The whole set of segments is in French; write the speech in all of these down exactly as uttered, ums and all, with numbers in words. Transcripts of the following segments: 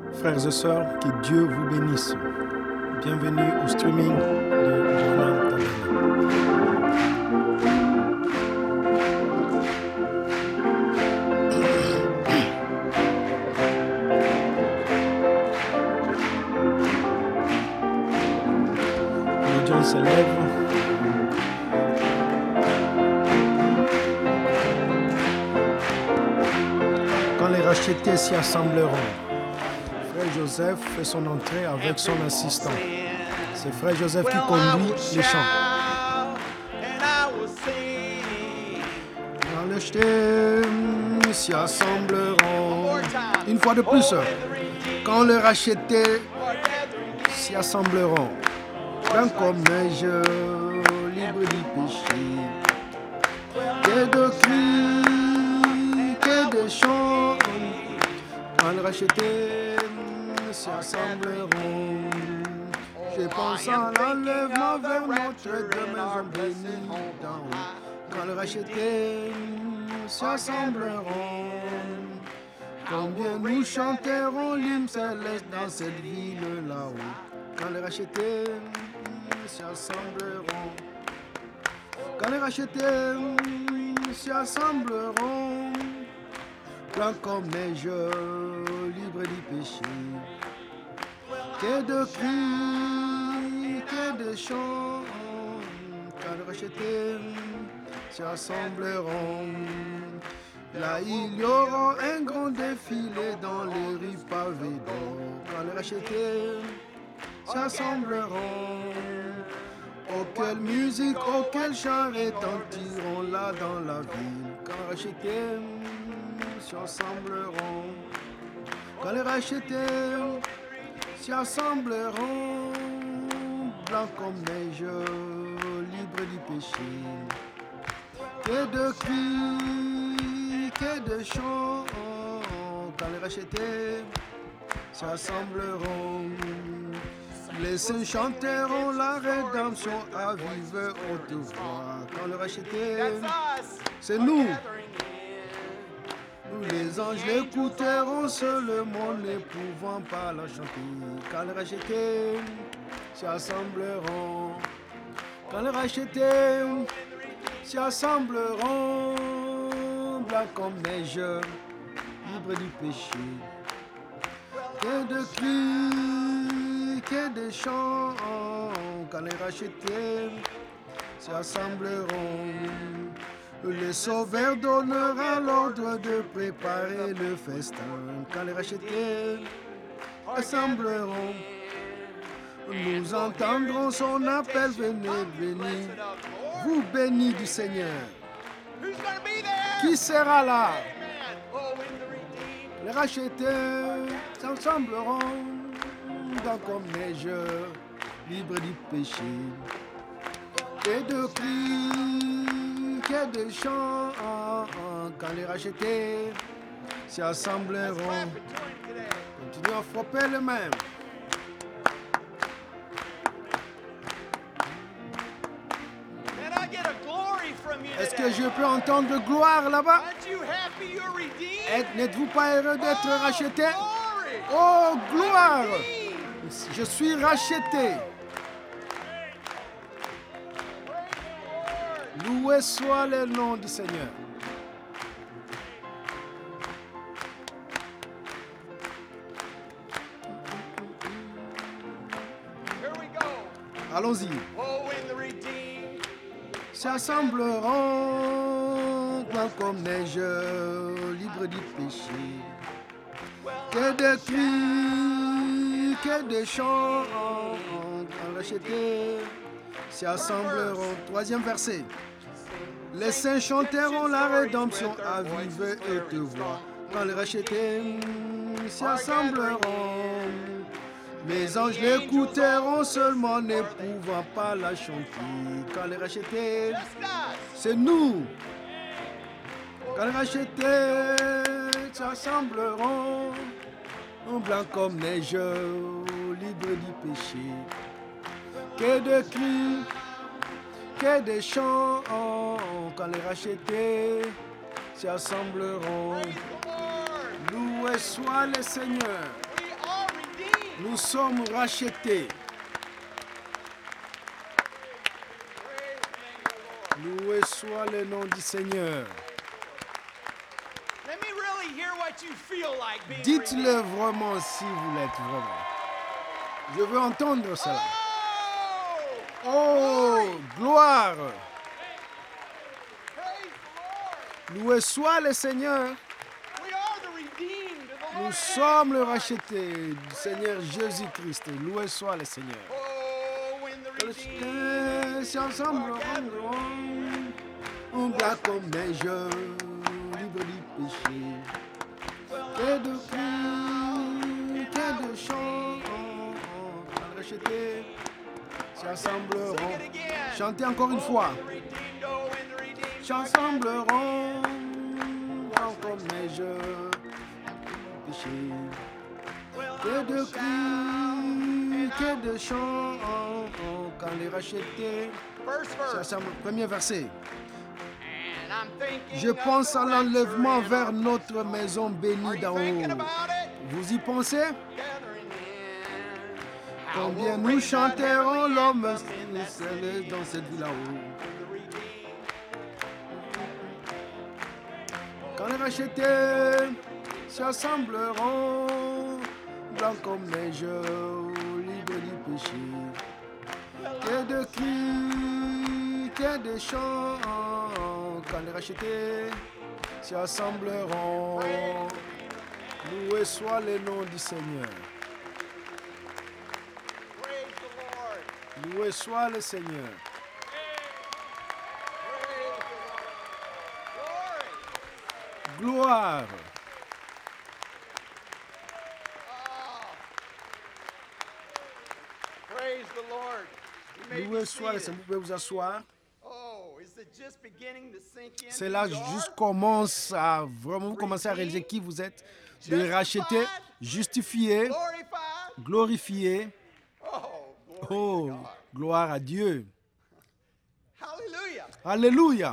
Frères et sœurs, que Dieu vous bénisse. Bienvenue au streaming de Branham L'audience s'élève. Quand les rachetés s'y assembleront. Frère Joseph fait son entrée avec son assistant. C'est Frère Joseph qui conduit les chants. Quand les rachetés s'y assembleront. Une fois de plus. Quand les rachetés s'y assembleront. D'un comme neige, libre du péché. Que de cris, que de chants. Quand les rachetés s'y assembleront. Je pense à l'enlèvement vers notre demeure bénie d'en haut. Quand les rachetés s'y assembleront. Combien nous chanterons l'hymne céleste dans cette ville là-haut. Quand les rachetés s'y assembleront. Quand les rachetés s'y assembleront. Blanc comme neige, libre du péché. Que de cris, que de chants, quand les rachetés s'y assembleront. Là il y aura un grand défilé dans les rues pavées d'or. Quand les rachetés s'y assembleront. Auquel musique, auquel chant retentiront là dans la ville. Quand les rachetés s'y assembleront. Quand les rachetés s'y assembleront. Blanc comme neige, libre du péché. Que de cris, que de chants. Quand les rachetés s'y assembleront. Les saints chanteront la rédemption à vive haute voix. Quand les rachetés, c'est nous. Nous les anges l'écouteront seulement, ne pouvant pas la chanter. Quand les rachetés s'y assembleront. Quand les rachetés s'y assembleront. Blanc comme neige, libre du péché. Que de cris, que de chants. Quand les rachetés s'y assembleront. Les sauveurs donnera l'ordre de préparer le festin. Quand les rachetés assembleront. Nous entendrons son appel, venez, venez, vous bénis du Seigneur. Qui sera là? Les rachetés s'assembleront dans comme neige, libre du péché. Et de cris, que de chants, quand les rachetés s'y assembleront. Continuez à frapper les mains. Est-ce que je peux entendre gloire là-bas? N'êtes-vous pas heureux d'être racheté? Oh, gloire! Je suis racheté. Loué soit le nom du Seigneur. Allons-y. S'assembleront comme neige, libre du péché. Que de cris, que de chants, quand rachetés s'assembleront. Troisième verset. Les saints chanteront la rédemption à vive et te voix. Quand les rachetés s'assembleront. Les anges l'écouteront seulement, ne pouvant pas la chanter. Quand les rachetés, c'est nous. Quand les rachetés s'assembleront, blanc comme neige, libre du péché. Que de cris, que de chants, quand les rachetés s'assembleront. Loué soit le Seigneur. Nous sommes rachetés. Loué soit le nom du Seigneur. Dites-le vraiment si vous l'êtes vraiment. Je veux entendre cela. Oh, gloire! Loué soit le Seigneur. Nous sommes le racheté du Seigneur Jésus-Christ. Loué soit le Seigneur. Si ensemble, on doit comme des jeux, libre du péché. Que de cris, que de chants, rachetés, s'assembleront. Chantez encore une fois. S'assembleront, comme des jeux, péché. Que de cris, que de chants, quand les rachetés s'assemblent. Premier verset. Je pense à l'enlèvement vers notre maison bénie d'en haut. Vous y pensez? Combien nous chanterons l'homme seul dans cette ville là-haut. Quand les rachetés s'assembleront, blancs comme neige, libres du péché. Que de cris, que de chants, quand les rachetés s'assembleront. Loué soit le nom du Seigneur. Loué soit le Seigneur. Gloire. Loué soit le Seigneur. Vous pouvez vous asseoir. C'est là juste commence à vraiment vous commencez à réaliser qui vous êtes, de racheter, justifier, glorifier. Oh, gloire à Dieu. Alléluia.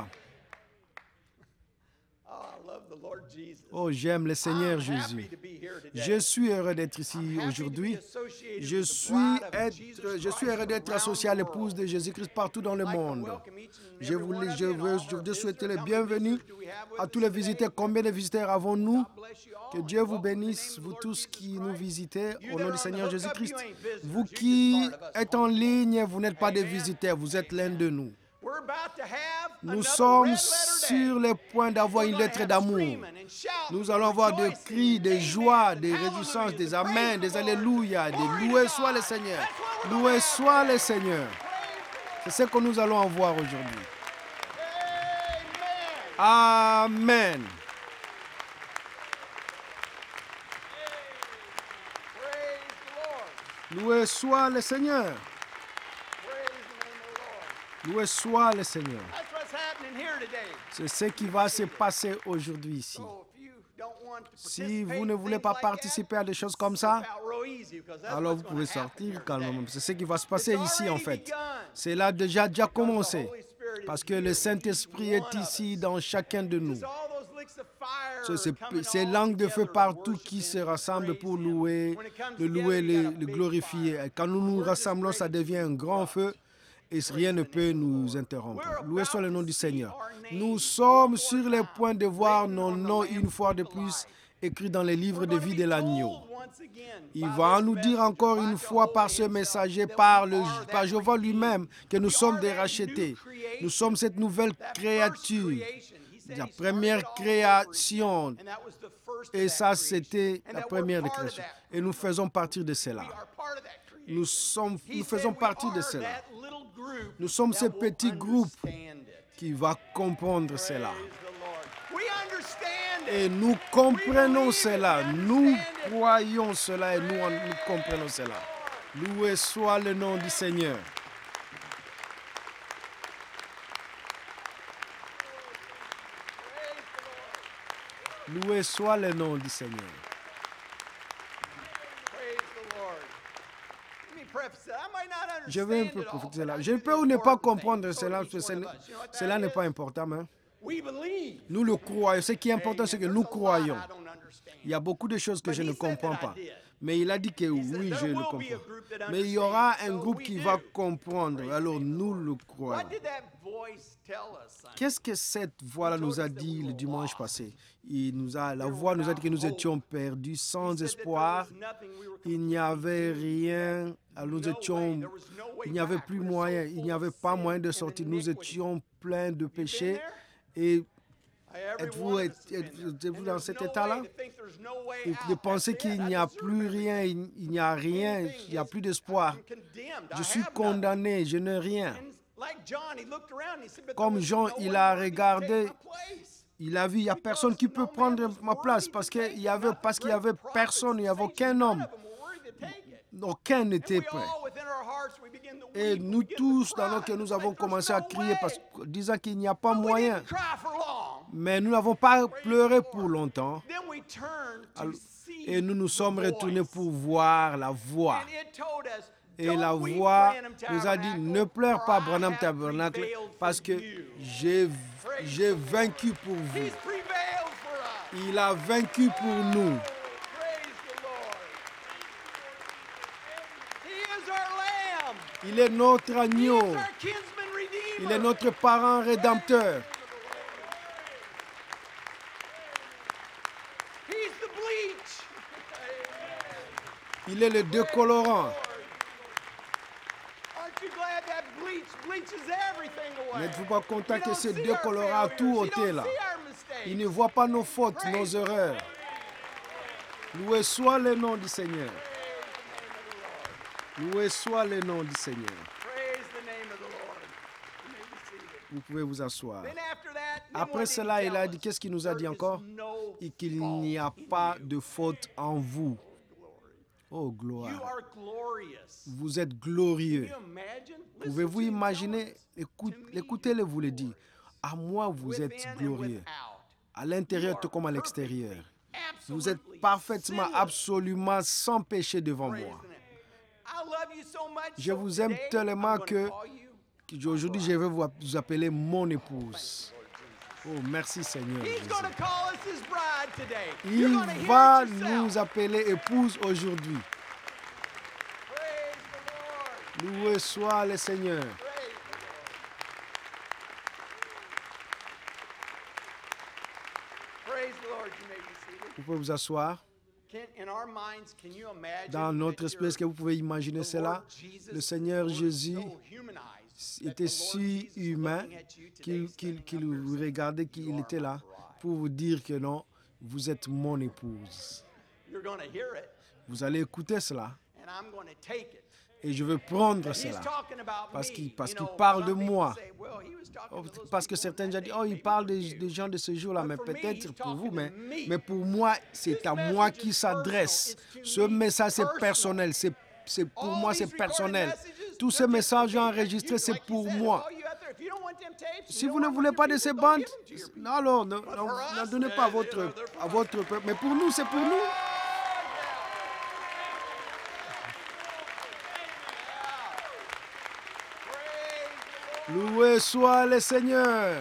Oh, j'aime le Seigneur Jésus. Je suis heureux d'être ici aujourd'hui. Je suis, être, je suis heureux d'être associé à l'épouse de Jésus-Christ partout dans le monde. Je, voulais, je, veux, je veux souhaiter le bienvenue à tous les visiteurs. Combien de visiteurs avons-nous? Que Dieu vous bénisse, vous tous qui nous visitez, au nom du Seigneur Jésus-Christ. Vous qui êtes en ligne, vous n'êtes pas des visiteurs, vous êtes l'un de nous. Nous sommes sur le point d'avoir une lettre d'amour. Nous allons avoir des cris, des joies, des réjouissances, des amens, des alléluia, des loué soit le Seigneur. Loué soit le Seigneur. C'est ce que nous allons avoir aujourd'hui. Amen. Loué soit le Seigneur. Loué soit le Seigneur. C'est ce qui va se passer aujourd'hui ici. Si vous ne voulez pas participer à des choses comme ça, alors vous pouvez sortir calmement. C'est ce qui va se passer ici en fait. C'est là déjà déjà commencé. Parce que le Saint-Esprit est ici dans chacun de nous. C'est ces langues de feu partout qui se rassemblent pour louer, le louer, le, le glorifier. Quand nous nous rassemblons, ça devient un grand feu. Et rien ne peut nous interrompre. Loué soit le nom du Seigneur. Nous sommes sur le point de voir nos noms une fois de plus écrits dans les livres de vie de l'agneau. Il va nous dire encore une fois par ce messager, par, le, par Jéhovah lui-même, que nous sommes des rachetés. Nous sommes cette nouvelle créature, la première création. Et ça, c'était la première des créations. Et nous faisons partie de cela. Nous, sommes, nous faisons partie de cela. Nous sommes ce petit groupe qui va comprendre cela. Et nous comprenons cela. Nous croyons cela et nous, nous comprenons cela. Loué soit le nom du Seigneur. Loué soit le nom du Seigneur. Je vais un peu profiter de cela. Je peux ou ne pas comprendre cela, parce que cela n'est pas important. Hein? Nous le croyons. Ce qui est important, c'est que nous croyons. Il y a beaucoup de choses que je ne comprends pas. Mais il a dit que oui, je le comprends. Mais il y aura un groupe qui va comprendre. Alors nous le croyons. Qu'est-ce que cette voix-là nous a dit le dimanche passé? Il nous a, la voix nous a dit que nous étions perdus, sans espoir. Il n'y avait rien. Alors nous étions, il n'y avait plus moyen. Il n'y avait pas moyen de sortir. Nous étions pleins de péchés. Et êtes-vous, êtes-vous dans cet état-là? Et de penser qu'il n'y a plus rien, il n'y a rien, il n'y a plus d'espoir. Je suis condamné, je n'ai rien. Comme Jean, il a regardé, il a vu, il n'y a personne qui peut prendre ma place parce qu'il y avait, parce qu'il y avait personne, il n'y avait aucun homme. Aucun n'était prêt. Et nous tous, dans notre cœur, nous avons commencé à crier, parce, disant qu'il n'y a pas moyen. Mais nous n'avons pas pleuré pour longtemps. Alors, et nous nous sommes retournés pour voir la voix. Et la voix nous a dit, ne pleure pas, Branham Tabernacle, parce que j'ai, j'ai vaincu pour vous. Il a vaincu pour nous. Il est notre agneau. Il est notre parent rédempteur. Il est le décolorant. N'êtes-vous pas content que ce décolorant a tout ôté là? Il ne voit pas nos fautes, nos erreurs. Loué soit le nom du Seigneur. Loué soit le nom du Seigneur. Vous pouvez vous asseoir. Après cela, il a dit, qu'est-ce qu'il nous a dit encore? Et qu'il n'y a pas de faute en vous. Oh, gloire. Vous êtes glorieux. Pouvez-vous imaginer? Écoutez-le, vous le dire. À moi, vous êtes glorieux. À l'intérieur tout comme à l'extérieur. Vous êtes parfaitement, absolument sans péché devant moi. Je vous aime tellement que aujourd'hui, je vais vous appeler mon épouse. Oh, merci Seigneur Jésus. Il va nous appeler épouse aujourd'hui. Loué soit le Seigneur. Vous pouvez vous asseoir. Dans notre esprit, est-ce que vous pouvez imaginer cela? Le Seigneur Jésus était si humain qu'il, qu'il, qu'il vous regardait, qu'il était là pour vous dire que non, vous êtes mon épouse. Vous allez écouter cela. Et je veux prendre cela. Parce qu'il, parce qu'il parle de moi. Parce que certains ont dit, oh, il parle des, des gens de ce jour-là, mais peut-être pour vous, mais, mais pour moi, c'est à moi qui s'adresse. Ce message, c'est personnel. C'est, c'est pour moi, c'est personnel. Tous ces messages enregistrés, c'est pour moi. Si vous ne voulez pas de ces bandes, alors ne, ne, ne donnez pas à votre, à votre peuple. Mais pour nous, c'est pour nous. Loué soit le Seigneur.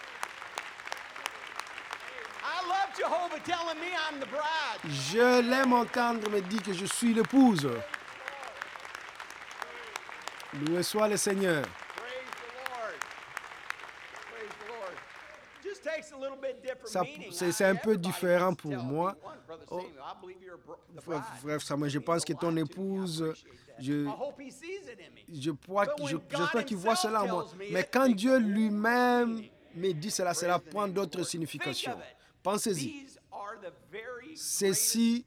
Je l'aime entendre me dire que je suis l'épouse. Loué soit le Seigneur. Ça, c'est, c'est un peu différent pour moi. Oh, frère Samuel, je pense que ton épouse, je, je, je, j'espère qu'il voit cela en moi. Mais quand Dieu lui-même me dit cela, cela prend d'autres significations. Pensez-y. Ceci,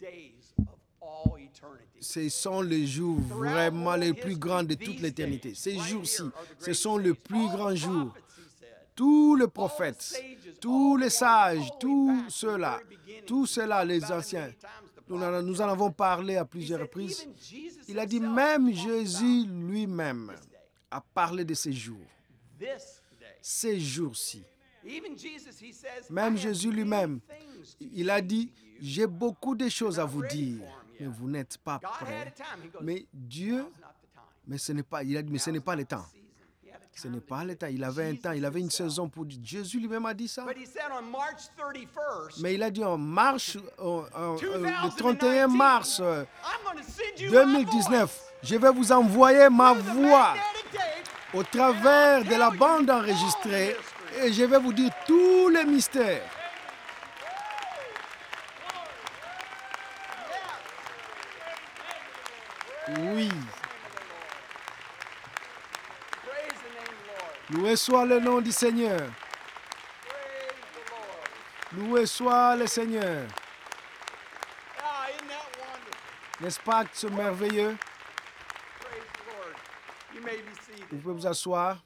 ce sont les jours vraiment les plus grands de toute l'éternité. Ces jours-ci, ce sont les plus grands jours. Tous les prophètes, tous les sages, tous ceux-là, tous ceux-là, les anciens, nous en, nous en avons parlé à plusieurs reprises. Il a dit, même Jésus lui-même a parlé de ces jours, ces jours-ci. Même Jésus lui-même, il a dit, j'ai beaucoup de choses à vous dire, mais vous n'êtes pas prêts. Mais Dieu, mais ce n'est pas, il a dit, mais ce n'est pas le temps. Ce n'est pas le temps. Il avait un temps, il avait une saison pour dire. Jésus lui-même a dit ça. Mais il a dit en marche, en, en, le trente et un mars deux mille dix-neuf, je vais vous envoyer ma voix au travers de la bande enregistrée et je vais vous dire tous les mystères. Oui. Loué soit le nom du Seigneur. Loué soit le Seigneur. N'est-ce pas que c'est merveilleux? Vous pouvez vous asseoir.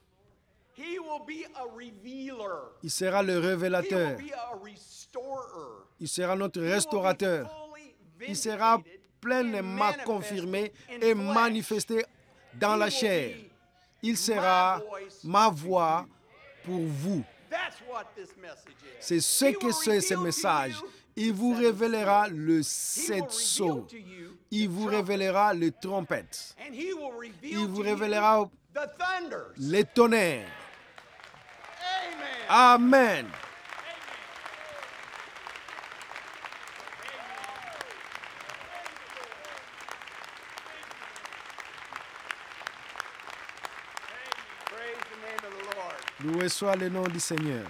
Il sera le révélateur. Il sera notre restaurateur. Il sera pleinement confirmé et manifesté dans la chair. Il sera ma voix pour vous. C'est ce que c'est ce message. Il vous révélera le sept sceaux. Il vous révélera les trompettes. Il vous révélera les tonnerres. Amen. Loué soit le nom du Seigneur.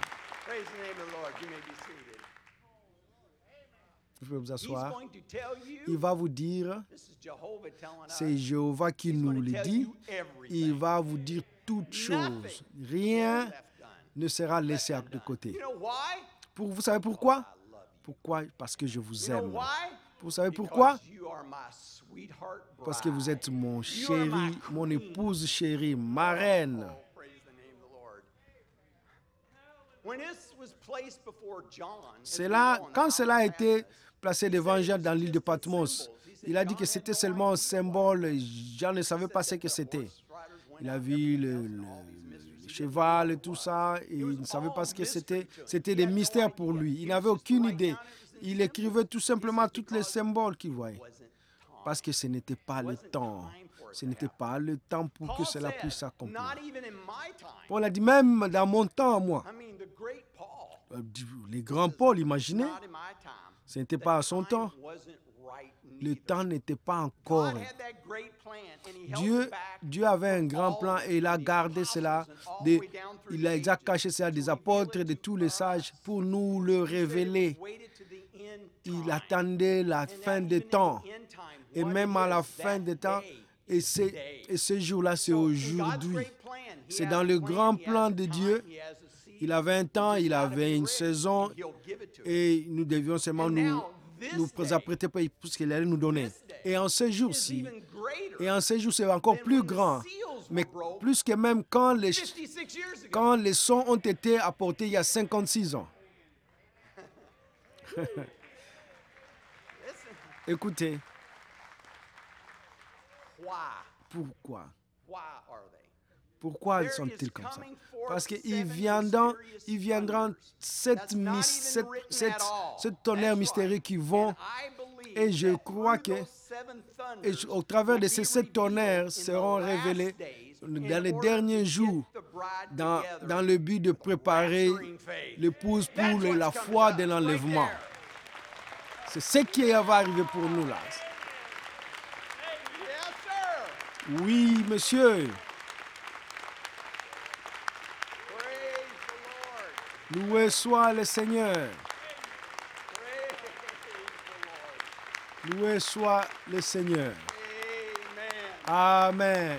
Vous pouvez vous asseoir. Il va vous dire, c'est Jéhovah qui nous le dit, il va vous dire toutes choses. Rien ne sera laissé de côté. Pour, vous savez pourquoi? Pourquoi? Parce que je vous aime. Vous savez pourquoi? Parce que vous êtes mon chéri, mon épouse chérie, ma reine. C'est là, quand cela a été placé devant Jean dans l'île de Patmos, il a dit que c'était seulement un symbole. Jean ne savait pas ce que c'était. Il a vu le, le, le cheval et tout ça, et il ne savait pas ce que c'était. C'était des mystères pour lui. Il n'avait aucune idée. Il écrivait tout simplement tous les symboles qu'il voyait. Parce que ce n'était pas le temps. Ce n'était pas le temps pour que cela puisse s'accomplir. Paul a dit, même dans mon temps, moi, les grands Paul, imaginez, ce n'était pas à son temps. Le temps n'était pas encore. Dieu, Dieu avait un grand plan et il a gardé cela. De, il a déjà caché cela des apôtres, de tous les sages pour nous le révéler. Il attendait la fin des temps. Et même à la fin des temps, et, et ce jour-là, c'est aujourd'hui. C'est dans le grand plan de Dieu. Il avait un temps, il avait une saison, et nous devions seulement nous, nous apprêter pour ce qu'il allait nous donner. Et en ce jour-ci, et en ce jour, c'est encore plus grand, mais plus que même quand les, quand les sons ont été apportés il y a cinquante-six ans. Écoutez. Pourquoi? Pourquoi sont-ils comme ça? Parce qu'ils viendront, ils viendront sept, sept, sept, sept tonnerres mystérieux qui vont, et je crois que et au travers de ces sept tonnerres seront révélés dans les derniers jours, dans, dans le but de préparer l'épouse pour le, la foi de l'enlèvement. C'est ce qui va arriver pour nous là. Oui, monsieur. Loué soit le Seigneur. Loué soit le Seigneur. Amen.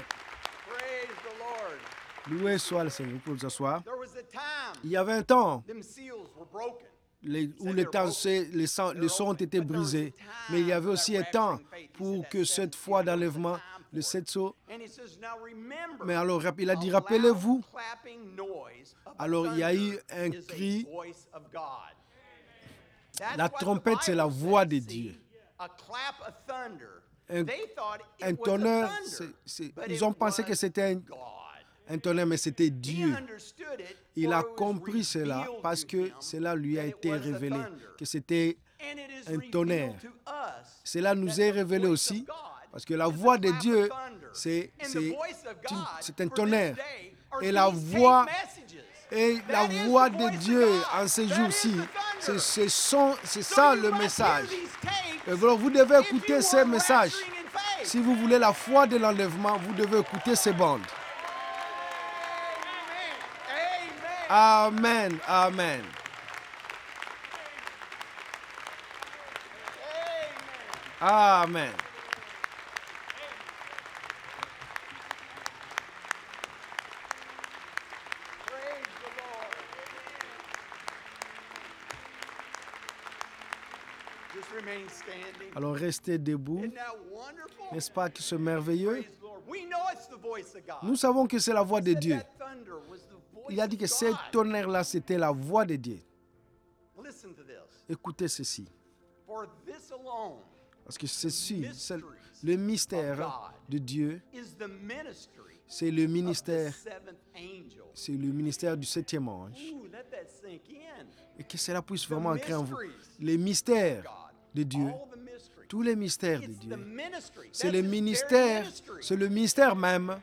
Loué soit le Seigneur. Vous pouvez vous asseoir. Il y avait un temps les, où les, temps, les, sons, les sons ont été brisés, mais il y avait aussi un temps pour que cette foi d'enlèvement, le sept sceaux. Mais alors, il a dit, rappelez-vous. Alors, il y a eu un cri. La trompette, c'est la voix de Dieu. Un, un tonnerre, c'est, c'est, ils ont pensé que c'était un, un tonnerre, mais c'était Dieu. Il a compris cela parce que cela lui a été révélé, que c'était un tonnerre. Cela nous est révélé aussi, parce que la voix de Dieu, c'est, c'est, c'est un tonnerre. Et la voix, et la voix de Dieu en ces jours-ci, c'est, c'est, son, c'est ça le message. Et alors vous devez écouter ces messages. Si vous voulez la foi de l'enlèvement, vous devez écouter ces bandes. Amen, amen. Amen. Alors restez debout. N'est-ce pas que c'est merveilleux? Nous savons que c'est la voix de Dieu. Il a dit que ce tonnerre-là, c'était la voix de Dieu. Écoutez ceci. Parce que ceci, c'est le mystère de Dieu. C'est le ministère, c'est le ministère du septième ange. Et que cela puisse vraiment entrer en vous. Les mystères de Dieu, tous les mystères de Dieu, c'est le ministère, c'est le ministère même.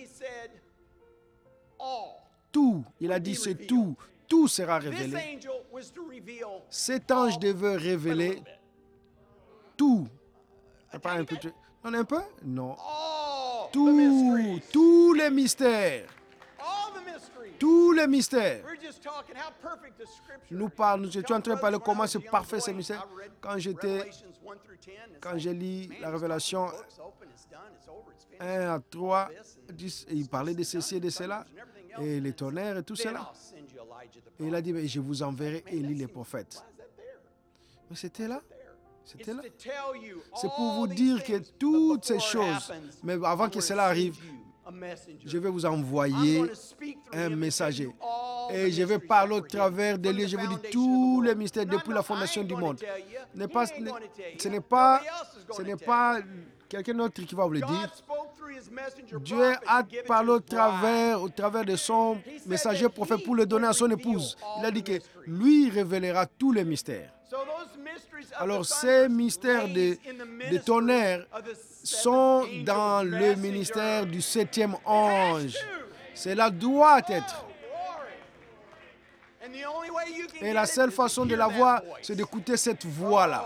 Tout, il a dit c'est tout, tout sera révélé. Cet ange devait révéler tout. Pas un peu, non, un peu? Non. Tout, tous les mystères. Tous les mystères. Nous parlons, nous étions en train de parler comment c'est parfait ces mystères. Quand j'étais, quand j'ai lu la Révélation un à trois, il parlait de ceci et de cela, et les tonnerres et tout cela. Et il a dit, mais je vous enverrai Élie les prophètes. Mais c'était là. C'était là. C'est pour vous dire que toutes ces choses, mais avant que cela arrive, je vais vous envoyer un messager. Et je vais parler au travers de lui. Je vous dis tous les mystères depuis la fondation du monde. Ce n'est pas, ce n'est pas, ce n'est pas quelqu'un d'autre qui va vous le dire. Dieu a parlé au travers, au travers de son messager prophète pour le donner à son épouse. Il a dit que lui révélera tous les mystères. Alors, ces mystères de, de tonnerre sont dans le ministère du septième ange. Cela doit être. Et la seule façon de la voir, c'est d'écouter cette voix-là.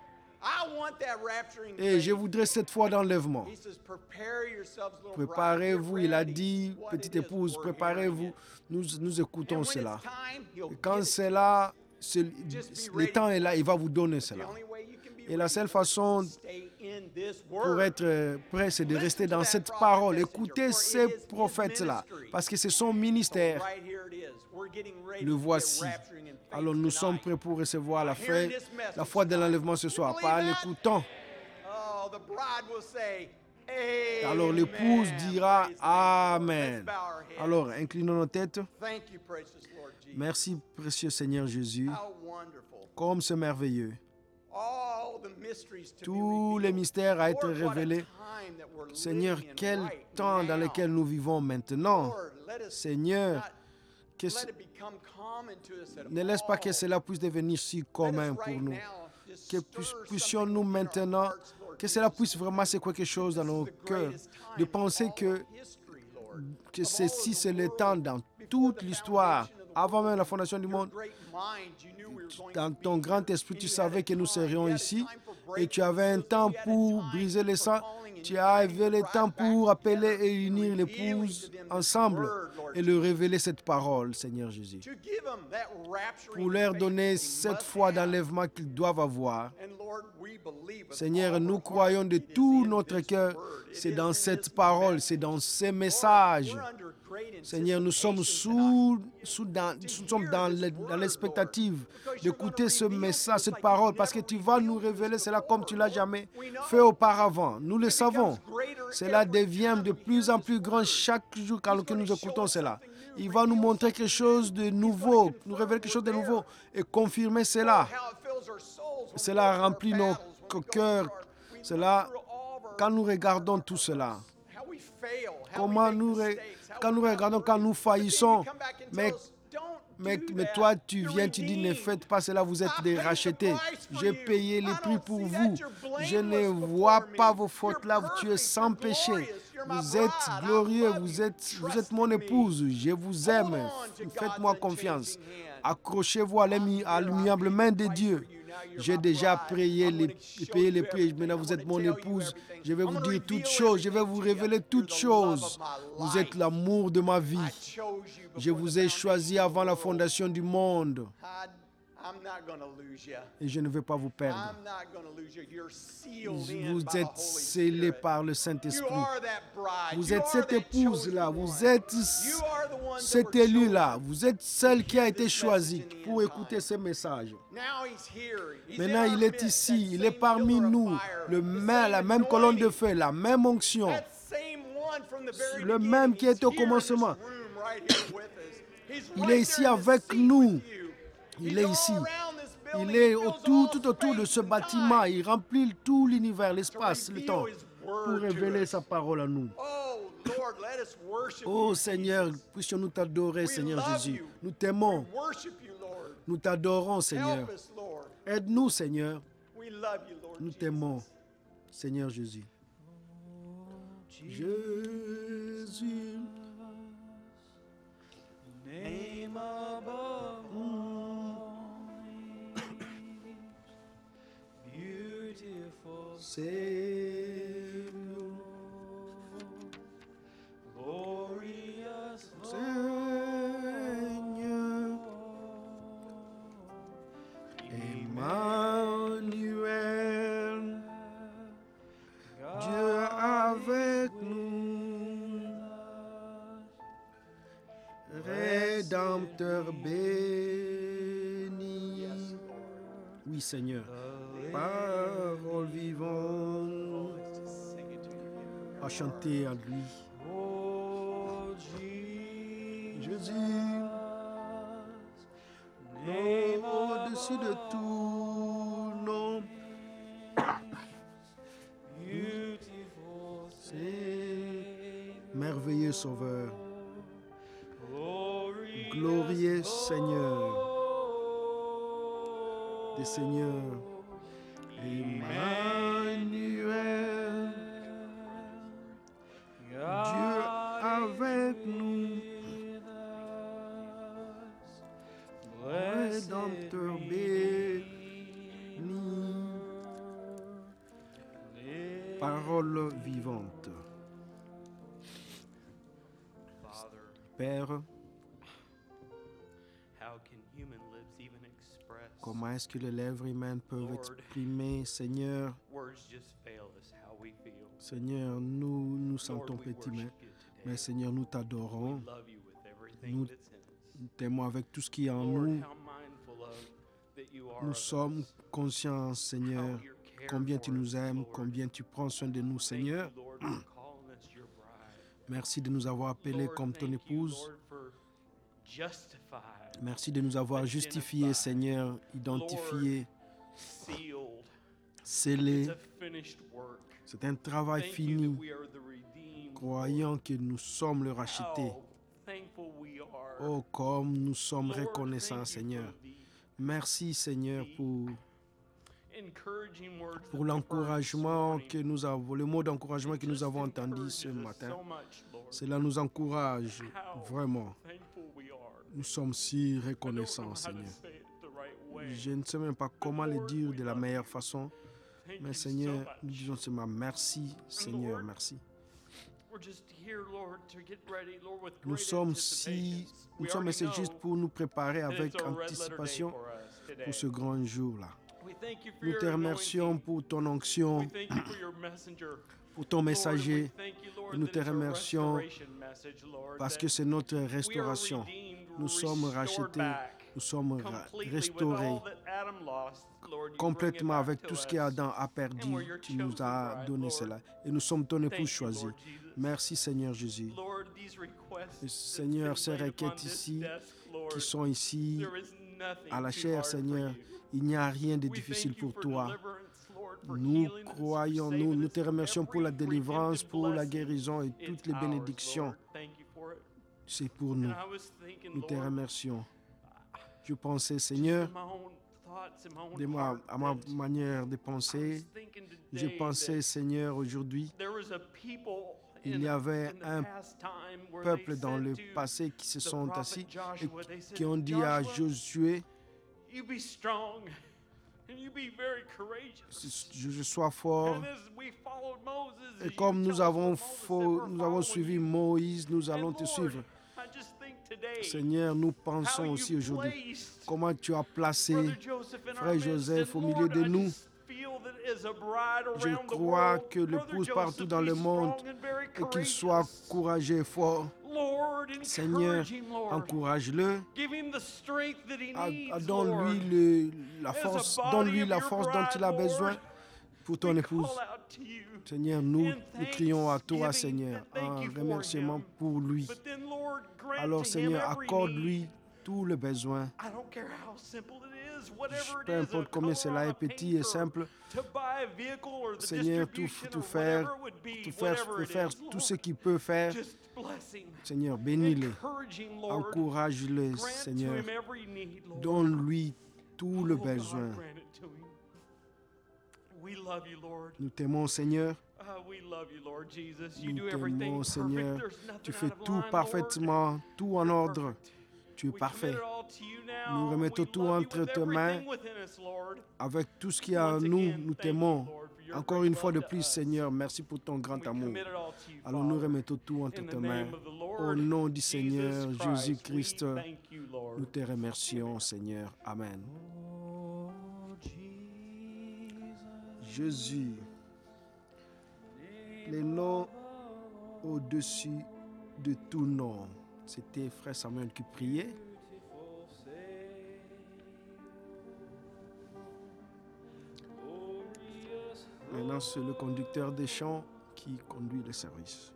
Et je voudrais cette foi d'enlèvement. Préparez-vous, il a dit, petite épouse, préparez-vous. Nous, nous écoutons cela. Et quand c'est là, c'est, le temps est là, il va vous donner cela. Et la seule façon pour être prêt, c'est de rester dans cette parole. Écoutez ces prophètes-là, parce que c'est son ministère. Le voici. Alors nous sommes prêts pour recevoir la foi, la foi de l'enlèvement ce soir, par l'écoutant. Alors l'épouse dira Amen. Alors inclinons nos têtes. Merci précieux Seigneur Jésus. Comme c'est merveilleux. Tous les mystères à être révélés. Seigneur, quel temps dans lequel nous vivons maintenant. Seigneur, que ne laisse pas que cela puisse devenir si commun pour nous. Que puissions-nous maintenant, que cela puisse vraiment c'est quelque chose dans nos cœurs, de penser que, que ceci c'est le temps dans toute l'histoire, avant même la fondation du monde. Dans ton grand esprit, tu savais que nous serions ici et tu avais un temps pour briser les sangs. Tu avais le temps pour appeler et unir l'épouse ensemble et leur révéler cette parole, Seigneur Jésus. Pour leur donner cette foi d'enlèvement qu'ils doivent avoir. Seigneur, nous croyons de tout notre cœur, c'est dans cette parole, c'est dans ces messages. Seigneur, nous sommes sous, sous dans, nous sommes dans, le, dans l'expectative d'écouter ce message, cette parole, parce que tu vas nous révéler cela comme tu l'as jamais fait auparavant. Nous le savons. Cela devient de plus en plus grand chaque jour quand nous écoutons cela. Il va nous montrer quelque chose de nouveau, nous révéler quelque chose de nouveau et confirmer cela. Cela remplit nos cœurs. Cela, quand nous regardons tout cela, comment nous, quand nous regardons, quand nous faillissons, mais, mais, mais toi, tu viens, tu dis, ne faites pas cela, vous êtes des rachetés. J'ai payé le prix pour vous. Je ne vois pas vos fautes là, tu es sans péché. Vous êtes glorieux, vous êtes, vous êtes mon épouse, je vous aime, faites-moi confiance. Accrochez-vous à l'immuable main de Dieu. J'ai déjà prié les, payé les prix, maintenant vous êtes mon épouse. Je vais vous dire toutes choses, je vais vous révéler toutes choses. Vous êtes l'amour de ma vie. Je vous ai choisi avant la fondation du monde. Et je ne vais pas vous perdre. Vous êtes scellés par le Saint-Esprit. Vous êtes cette épouse-là. Vous êtes cet élu-là. Vous êtes celle qui a été choisie pour écouter ce message. Maintenant, il est ici. Il est parmi nous. Le même, la même colonne de feu, la même onction. Le même qui était au commencement. Il est ici avec nous. Il est ici. Il est autour, tout autour de ce bâtiment. Il remplit tout l'univers, l'espace, le temps, pour révéler sa parole à nous. Oh Seigneur, puissions-nous t'adorer, Seigneur Jésus. Nous t'aimons. Nous t'adorons, Seigneur. Aide-nous, Seigneur. Nous t'aimons, Seigneur Jésus. Jésus. Name above all names, beautiful Savior, glorious Seigneur, Emmanuel, Dieu avec nous. Rédempteur béni. Oui, Seigneur. Parole vivante. À chanter à lui. Jésus. Nom au-dessus de tout nom. C'est merveilleux Sauveur. Glorieux Seigneur, des Seigneurs, Emmanuel, Dieu avec nous, Rédempteur béni, parole vivante. Père, comment est-ce que les lèvres humaines peuvent exprimer, Seigneur, Seigneur, nous nous sentons petits, mais, mais Seigneur, nous t'adorons, nous t'aimons avec tout ce qui est en nous. Nous sommes conscients, Seigneur, combien tu nous aimes, combien tu prends soin de nous, Seigneur. Merci de nous avoir appelés comme ton épouse. Merci de nous avoir justifiés, Seigneur, identifiés, scellés. C'est un travail fini. Croyant que nous sommes le racheté. Oh, comme nous sommes reconnaissants, Seigneur. Merci, Seigneur, pour, pour l'encouragement que nous avons, le mot d'encouragement que nous avons entendu ce matin. Cela nous encourage vraiment. Nous sommes si reconnaissants, Seigneur. Je ne sais même pas comment le dire de la meilleure façon, mais Seigneur, nous disons seulement merci, Seigneur, merci. Nous sommes si, nous sommes ici juste pour nous préparer avec anticipation pour ce grand jour-là. Nous te remercions pour ton onction, pour ton messager. Et nous te remercions parce que c'est notre restauration. Nous sommes rachetés, nous sommes ra- restaurés complètement avec tout ce qu'Adam a perdu. Tu nous as donné cela. Et nous sommes ton épouse choisi. Merci Seigneur Jésus. Et Seigneur, ces requêtes ici, qui sont ici, à la chair, Seigneur, il n'y a rien de difficile pour toi. Nous croyons, nous, nous te remercions pour la délivrance, pour la guérison et toutes les bénédictions. C'est pour nous. Nous te remercions. Je pensais, Seigneur, de moi, à ma manière de penser, je pensais, Seigneur, aujourd'hui, Il y avait un peuple dans le passé qui se sont assis et qui ont dit à Josué, je sois fort. Et comme nous avons, faux, nous avons suivi Moïse, nous allons te suivre. Seigneur, nous pensons aussi aujourd'hui comment tu as placé Frère Joseph au milieu de nous. Je crois que l'épouse partout dans le monde et qu'il soit courageux et fort. Seigneur, encourage-le. Donne-lui la force, donne-lui la force dont il a besoin pour ton épouse. Seigneur, nous, nous crions à toi, Seigneur, en remerciement pour lui. Alors, Seigneur, accorde-lui tout le besoin. Peu importe combien cela est petit et simple, Seigneur, tout, tout faire, tout faire, faire tout ce qu'il peut faire. Seigneur, bénis-le, encourage-le, Seigneur, donne-lui tout le besoin. Nous t'aimons, Seigneur. Nous t'aimons, Seigneur. Tu fais tout parfaitement, tout en ordre. Tu es parfait. Nous remettons tout entre tes mains. Avec tout ce qu'il y a en nous, nous t'aimons. Encore une fois de plus, Seigneur, merci pour ton grand amour. Alors nous remettons tout entre tes mains. Au nom du Seigneur Jésus-Christ, nous te remercions, Seigneur. Amen. Jésus, les noms au-dessus de tout nom. C'était Frère Samuel qui priait. Maintenant, c'est le conducteur des chants qui conduit le service.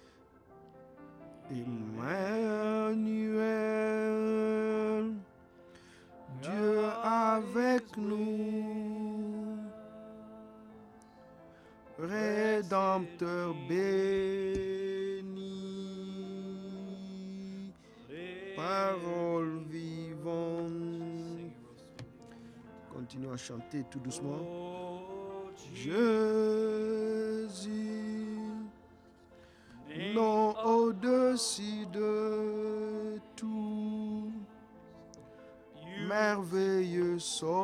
Emmanuel, Dieu avec nous, Rédempteur béni, parole vivante. Continuons à chanter tout doucement. Jésus, nom au-dessus de tout, merveilleux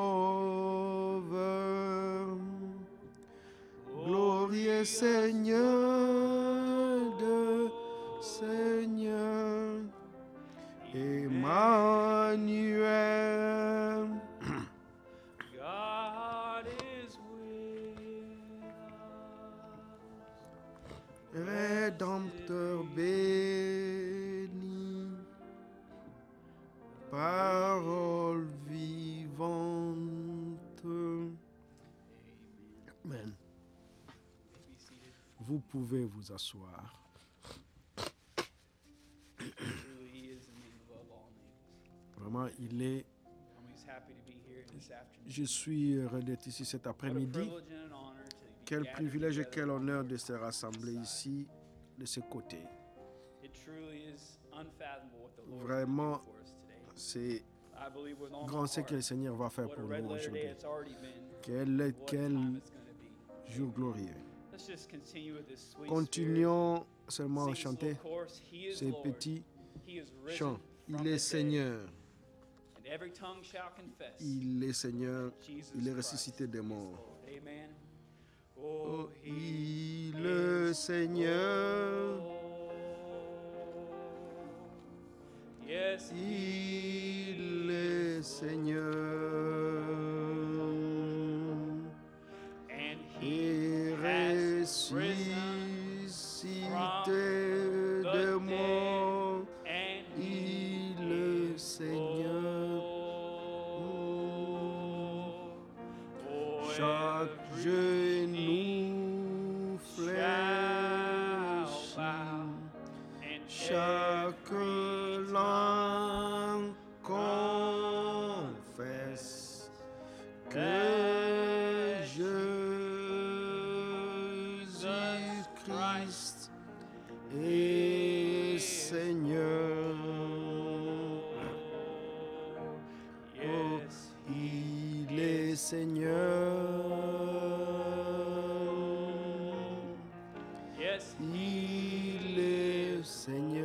Sauveur, glorieux Seigneur de Seigneur, Emmanuel. Rédempteur béni, parole vivante. Amen. Vous pouvez vous asseoir. Vraiment, il est. Je suis heureux d'être ici cet après-midi. Quel privilège et quel honneur de se rassembler ici, de ce côté. Vraiment, c'est grand ce que le Seigneur va faire pour nous aujourd'hui. Quel, quel jour glorieux. Continuons seulement à chanter ces petits chants. Il est Seigneur. Il est Seigneur. Il est ressuscité des morts. Oh, il est Seigneur. Il est Seigneur. Et ressuscité de mort. Il est Seigneur. Chaque genou fléchit, chaque langue confesse que Jésus-Christ est Seigneur. Oh, il est Seigneur. il est Seigneur.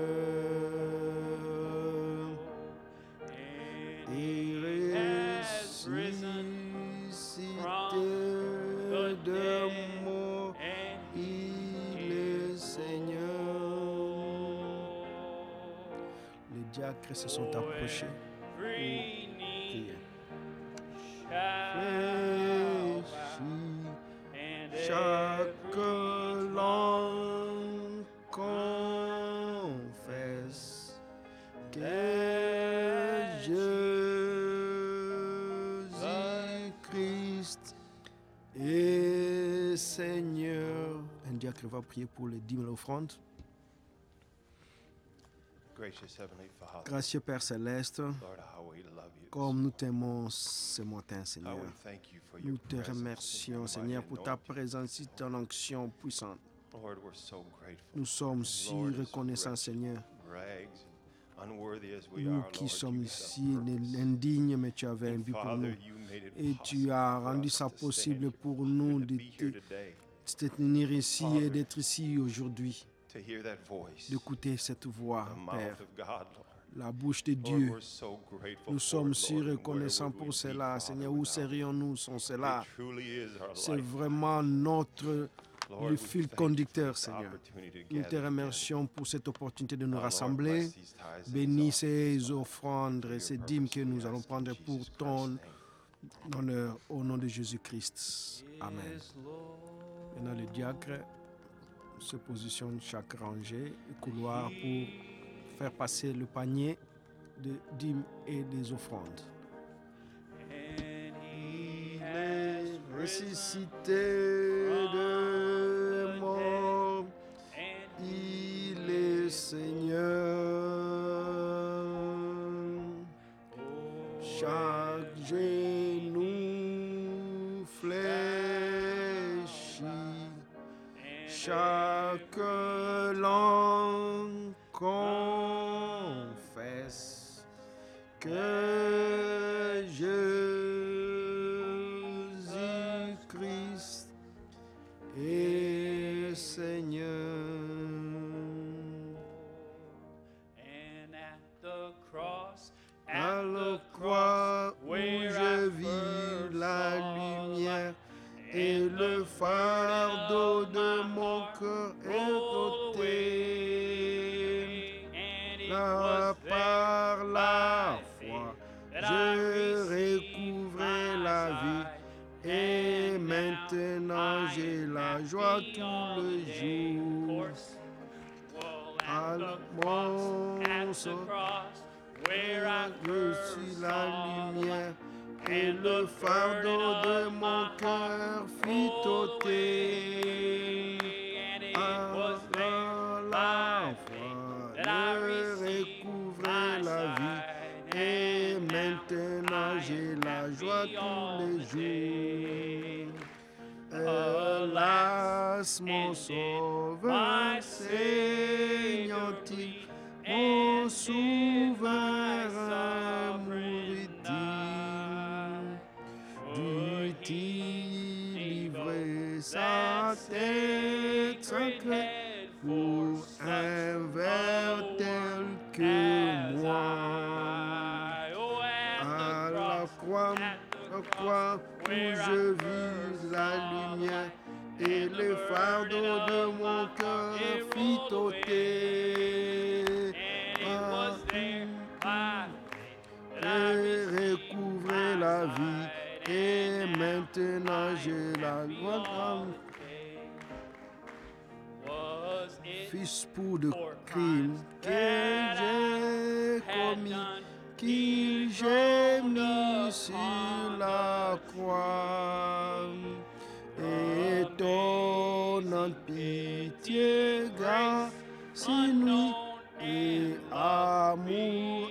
Il ressuscité de mort, il est Seigneur. Les diacres se sont approchés pour prier. Chaque langue confesse que Jésus-Christ est Seigneur. Un diacre va prier pour les dîmes et l'offrande. Gracieux Père Céleste, comme nous t'aimons ce matin, Seigneur, nous te remercions, Seigneur, pour ta présence et ton onction puissante. Nous sommes si reconnaissants, Seigneur. Nous qui sommes ici indignes, mais tu avais un but pour nous. Et tu as rendu ça possible pour nous de te tenir ici et d'être ici aujourd'hui. D'écouter cette voix, Père, la bouche de Dieu. Nous sommes si reconnaissants pour cela. Seigneur, où serions-nous sans cela? C'est vraiment notre le fil conducteur, Seigneur. Nous te remercions pour cette opportunité de nous rassembler. Bénis ces offrandes et ces dîmes que nous allons prendre pour ton honneur au nom de Jésus-Christ. Amen. Maintenant, le diacre se positionne chaque rangée et couloir pour faire passer le panier de dîmes et des offrandes. Il est ressuscité de mort, il est Seigneur. Chaque genou fléchit, chaque langue confesse que Jésus-Christ est Seigneur. À la croix où je vis la lumière et le fardeau de mon cœur est ôté. Là, par la foi, je recouvrais la vie et maintenant j'ai la joie tout le jour. À mon sauveur, je suis la lumière et le fardeau de mon cœur fit ôter. À la foi, je recouvrais la vie et maintenant j'ai la joie tous les jours. Hélas, mon sauveur saignant-il, mon souverain mourit-il? Dut-il livrer sa tête sacrée pour un verre tel que moi? À la croix, la croix où je vis la lumière et le fardeau de mon cœur fit ôter. J'ai recouvré la vie et maintenant j'ai la loi. Fils pour de crimes que j'ai commis, qu'il j'ai mis sur la croix. Et ton pitié, grâce inouïe et amour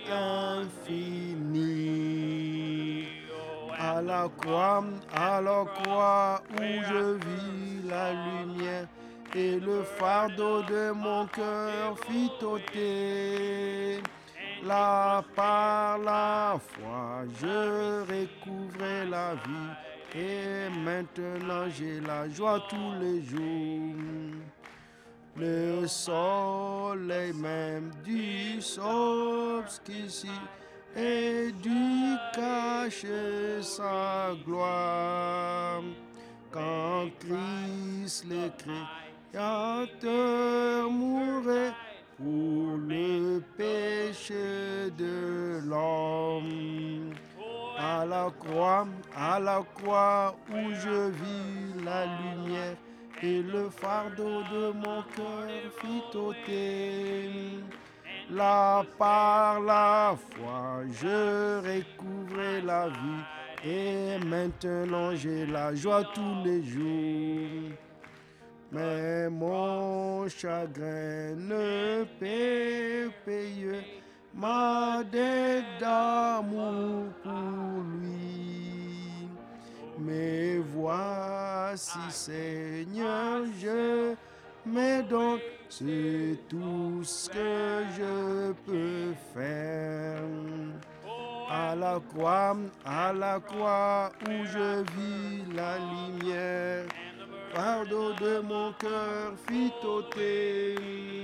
infini. À la croix, à la croix où je vis la lumière et le fardeau de mon cœur fit ôter. Là, par la foi, je recouvrais la vie et maintenant j'ai la joie tous les jours. le soleil même du s'obscurcit et du cache sa gloire. Quand Christ le Créateur mourait pour le péché de l'homme. À la croix, à la croix où je vis la lumière et le fardeau de mon cœur fit ôter. Là par la foi je recouvrais la vie et maintenant j'ai la joie tous les jours. Mais mon chagrin ne peut payer ma dette d'amour pour lui. Mais voici, Seigneur, je me donne, c'est tout ce que je peux faire. À la croix, à la croix où je vis la lumière, fardeau de mon cœur fit ôter.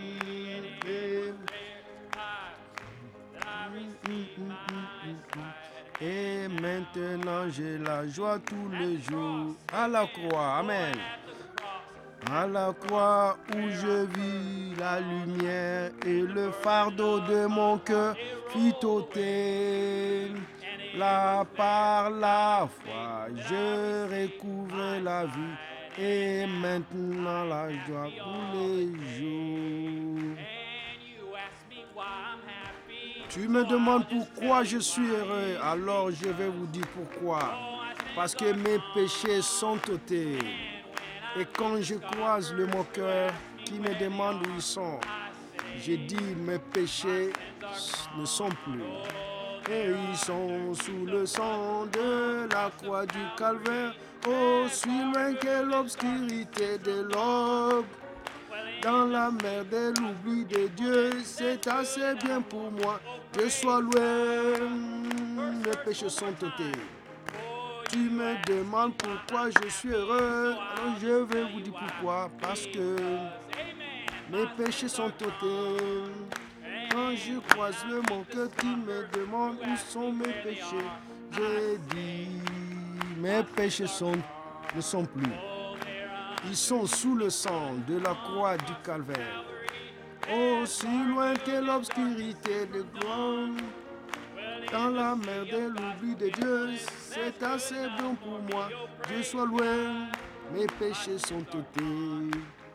Et maintenant j'ai la joie tous les jours. À la croix, amen. À la croix où je vis la lumière et le fardeau de mon cœur fit ôter. Là par la foi je recouvrais la vie et maintenant la joie tous les jours. Tu me demandes pourquoi je suis heureux, alors je vais vous dire pourquoi. Parce que mes péchés sont ôtés. Et quand je croise le moqueur qui me demande où ils sont, je dis mes péchés ne sont plus. Et ils sont sous le sang de la croix du calvaire, aussi loin que l'obscurité de l'aube. Dans la mer de l'oubli de Dieu, c'est assez bien pour moi. Je sois loin, mes péchés sont ôtés. Tu me demandes pourquoi je suis heureux, alors je vais vous dire pourquoi. Parce que mes péchés sont ôtés. Quand je croise le mon cœur qui me demande où sont mes péchés, je dis mes péchés sont, ne sont plus. Ils sont sous le sang de la croix du calvaire. Aussi loin que l'obscurité de gloire, dans la mer de l'oubli de Dieu, c'est assez bon pour moi. Dieu soit loin, mes péchés sont ôtés.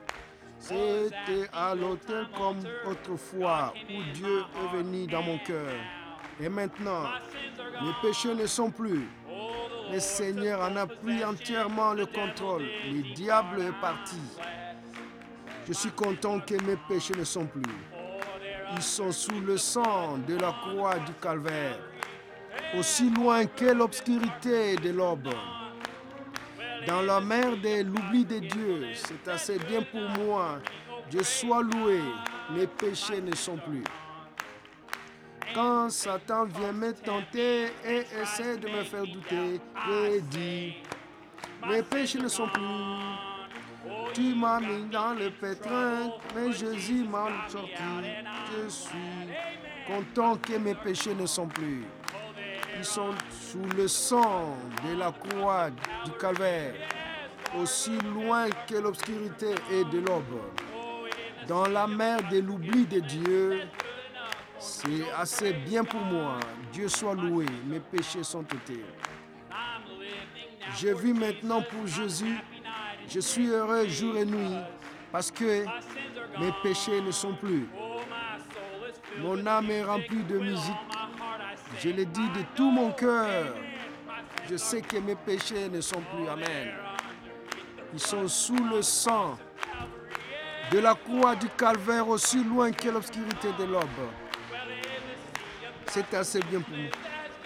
C'était à l'autel comme autrefois où Dieu est venu dans mon cœur. Et maintenant, mes péchés ne sont plus. Le Seigneur en a pris entièrement le contrôle. Le diable est parti. Je suis content que mes péchés ne sont plus. Ils sont sous le sang de la croix du calvaire, aussi loin que l'obscurité de l'aube. Dans la mer de l'oubli de Dieu, c'est assez bien pour moi. Dieu soit loué, mes péchés ne sont plus. Quand Satan vient me tenter et essaie de me faire douter, je dis, mes péchés ne sont plus. Tu m'as mis dans le pétrin, mais Jésus m'a sorti. Je suis content que mes péchés ne sont plus. Ils sont sous le sang de la croix du calvaire, aussi loin que l'obscurité et de l'aube. Dans la mer de l'oubli de Dieu, c'est assez bien pour moi. Dieu soit loué, mes péchés sont ôtés. Je vis maintenant pour Jésus. Je suis heureux jour et nuit parce que mes péchés ne sont plus. Mon âme est remplie de musique. Je le dis de tout mon cœur. Je sais que mes péchés ne sont plus. Amen. Ils sont sous le sang de la croix du calvaire, aussi loin que l'obscurité de l'aube. C'est assez bien pour moi.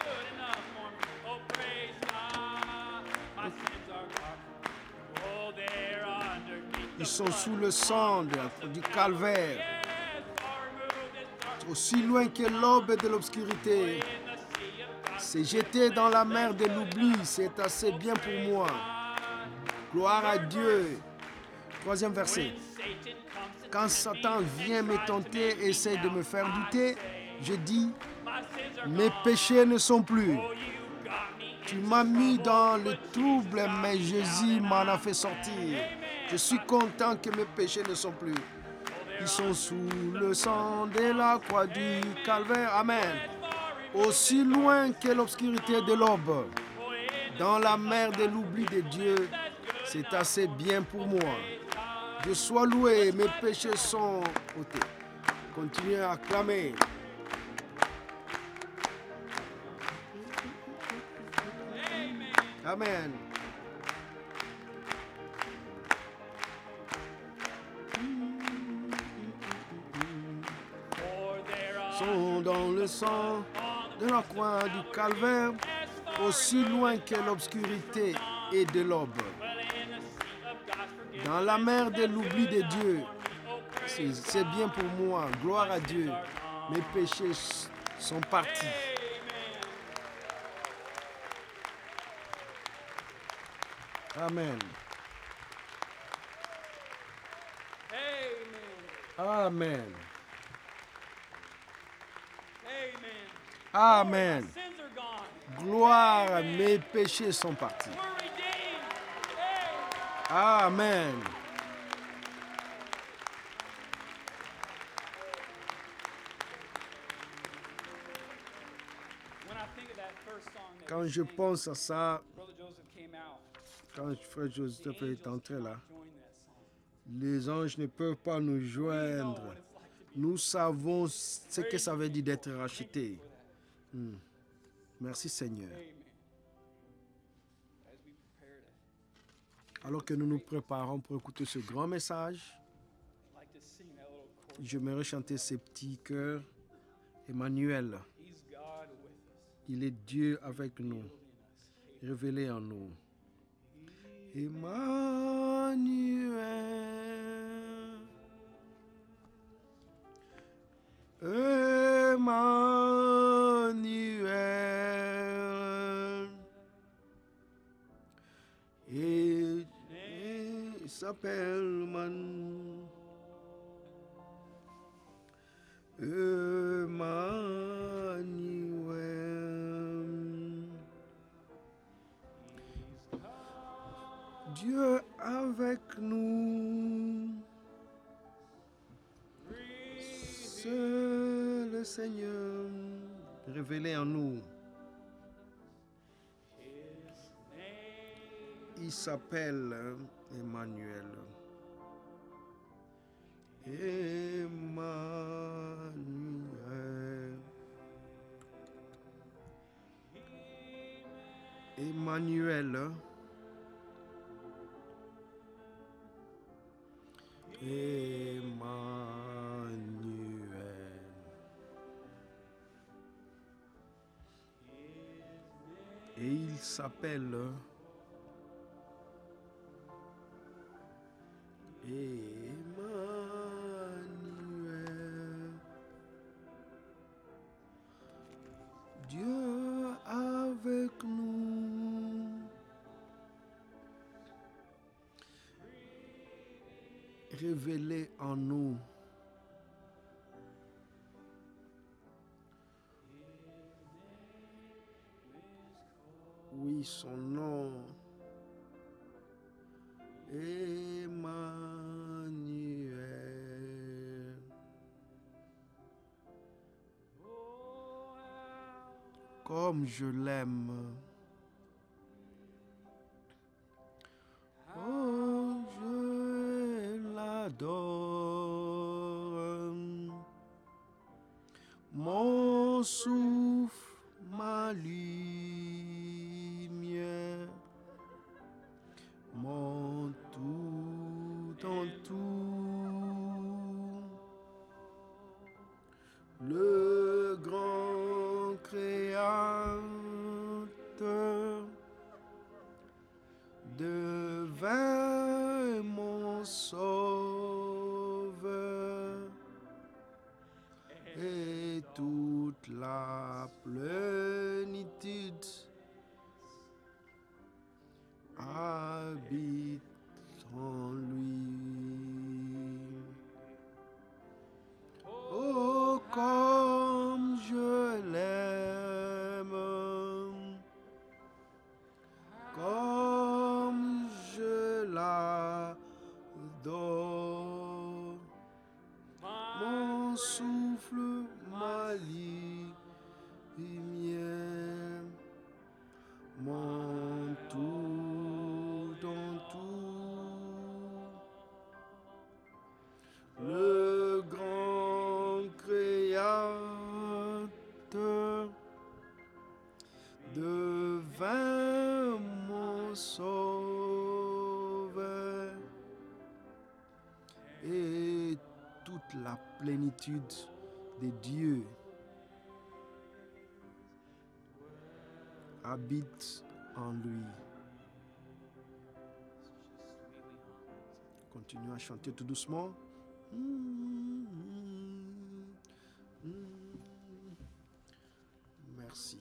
Ils sont sous le sang de, du calvaire, aussi loin que l'aube de l'obscurité. C'est jeté dans la mer de l'oubli, c'est assez bien pour moi. Gloire à Dieu. Troisième verset. Quand Satan vient me tenter et essaie de me faire douter, je dis, mes péchés ne sont plus. Tu m'as mis dans le trouble, mais Jésus m'en a fait sortir. Je suis content que mes péchés ne sont plus. Ils sont sous le sang de la croix du calvaire. Amen. Aussi loin que l'obscurité de l'aube, dans la mer de l'oubli de Dieu, c'est assez bien pour moi. Dieu soit loué, mes péchés sont ôtés. Continuez à acclamer. Amen. Sont dans le sang de la croix du calvaire, aussi loin que l'obscurité et de l'aube. Dans la mer de l'oubli de Dieu, c'est, c'est bien pour moi. Gloire à Dieu. Mes péchés sont partis. Amen. Amen. Amen. Gloire, mes péchés sont partis. Amen. Quand je pense à ça, quand Frère Joseph est entré là, les anges ne peuvent pas nous joindre. Nous savons ce que ça veut dire d'être racheté. Hmm. Merci Seigneur. Alors que nous nous préparons pour écouter ce grand message, j'aimerais chanter ces petits chœurs. Emmanuel, il est Dieu avec nous, révélé en nous. Emmanuel, Emmanuel, et il s'appelle Man. Emmanuel, Dieu avec nous, c'est le Seigneur révélé en nous. Il s'appelle Emmanuel. Emmanuel. Emmanuel. Emmanuel. Et il s'appelle Emmanuel. Dieu avec nous. Révélé en nous. Oui, son nom. Emmanuel. Comme je l'aime. Oh, je l'adore. Mon souffle, ma lumière, mon tout en tout, le grand créateur devint mon sauveur et toute la plénitude habite en lui. souffle ma lumière, mon tout dans tout. Le grand Créateur devint mon sauveur, et toute la plénitude de Dieu habite en lui. Continuons à chanter tout doucement. Merci.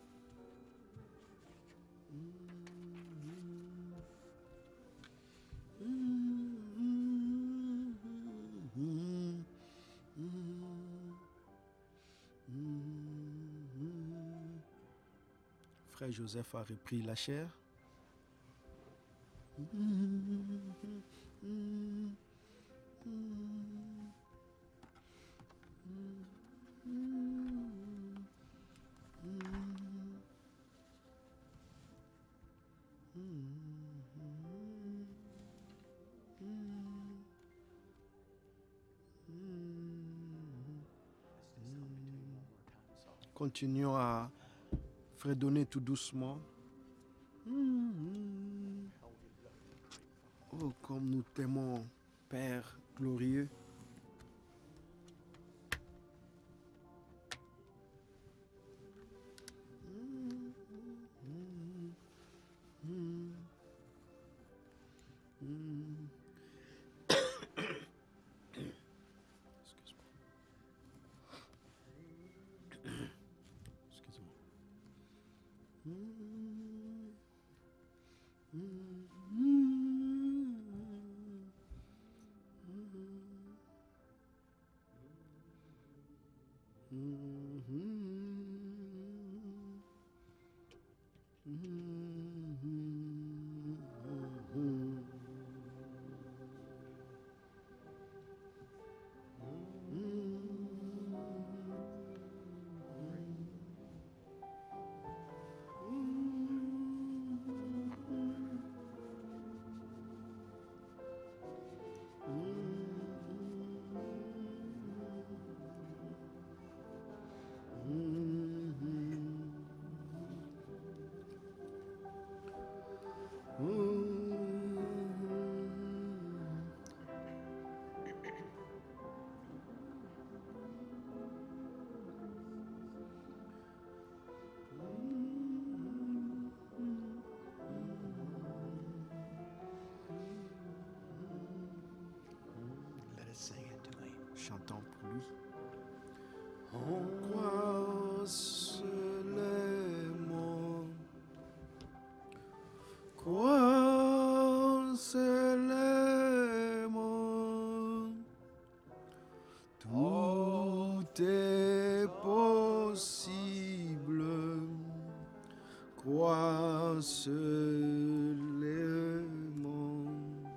Frère Joseph a repris la chair. Continuons à fredonner tout doucement. Oh, comme nous t'aimons, Père glorieux. Chantons pour lui. On croise les mots, croise les mots, tout est possible, croise les mots,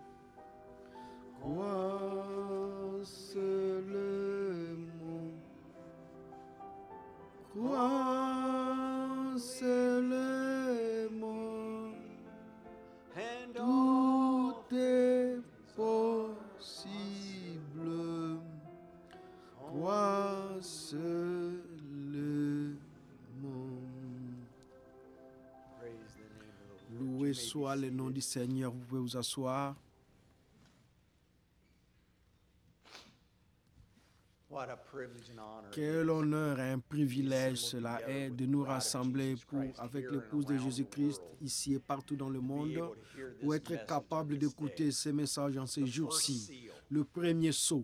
croise les mots, croise les mots, tout est possible, croise les mots. Loué soit le nom du Seigneur. Vous pouvez vous asseoir. Quel honneur et un privilège cela est de nous rassembler pour, avec l'épouse de Jésus-Christ ici et partout dans le monde, pour être capable d'écouter ces messages en ces jours-ci. Le premier saut.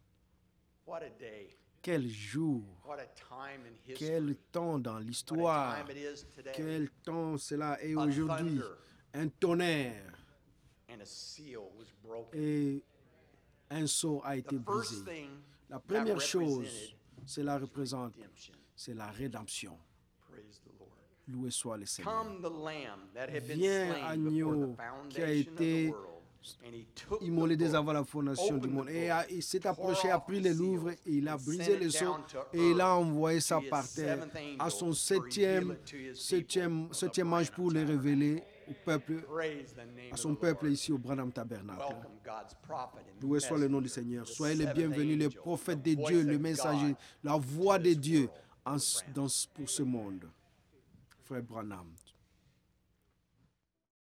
Quel jour, quel temps dans l'histoire, quel temps cela est aujourd'hui. Un tonnerre et un sceau a été brisé. La première chose, cela représente, c'est la rédemption. Loué soit le Seigneur. Viens, agneau qui a été immolé dès avant la fondation du monde. Et il s'est approché, a pris les louvres, et il a brisé le sceau, et il a envoyé ça par terre à son septième, septième, septième ange pour le révéler au peuple, à son peuple ici au Branham Tabernacle. Loué soit le nom du Seigneur. Soyez les bienvenus, les prophètes de Dieu, le messager, la voix de Dieu en, dans, pour ce monde. Frère Branham.